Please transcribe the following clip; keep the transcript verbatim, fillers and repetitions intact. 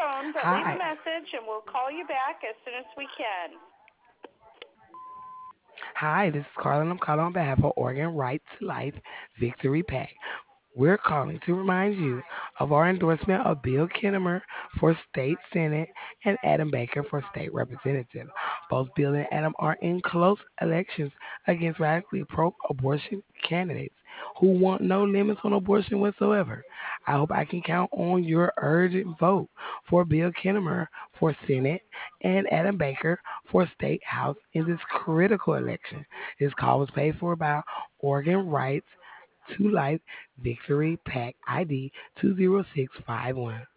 phone, but leave a Hi. message and we'll call you back as soon as we can. Hi, this is Carla, and I'm calling on behalf of Oregon Right to Life Victory Pack. We're calling to remind you of our endorsement of Bill Kinnemer for state senate and Adam Baker for state representative. Both Bill and Adam are in close elections against radically pro-abortion candidates who want no limits on abortion whatsoever. I hope I can count on your urgent vote for Bill Kinnemer for Senate and Adam Baker for State House in this critical election. This call was paid for by Oregon Rights to Life Victory Pack I D two zero six five one.